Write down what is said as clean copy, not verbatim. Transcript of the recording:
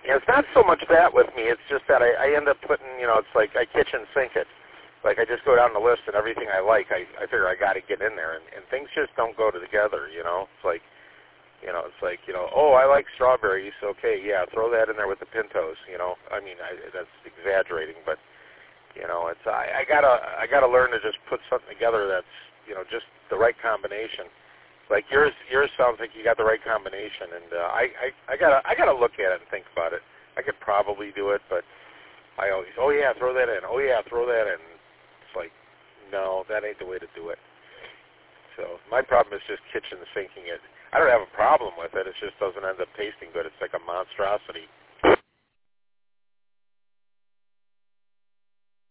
Yeah, it's not so much that with me. It's just that I end up putting, it's like I kitchen sink it. Like I just go down the list and everything I like, I figure I got to get in there, and things just don't go together. It's like, oh, I like strawberries. Okay, yeah, throw that in there with the pintos. I mean, that's exaggerating, but it's I gotta learn to just put something together that's just the right combination. Like yours sounds like you got the right combination, and I gotta look at it and think about it. I could probably do it, but I always, oh yeah, throw that in. Oh yeah, throw that in. It's like, no, that ain't the way to do it. So my problem is just kitchen sinking it. I don't have a problem with it. It just doesn't end up tasting good. It's like a monstrosity.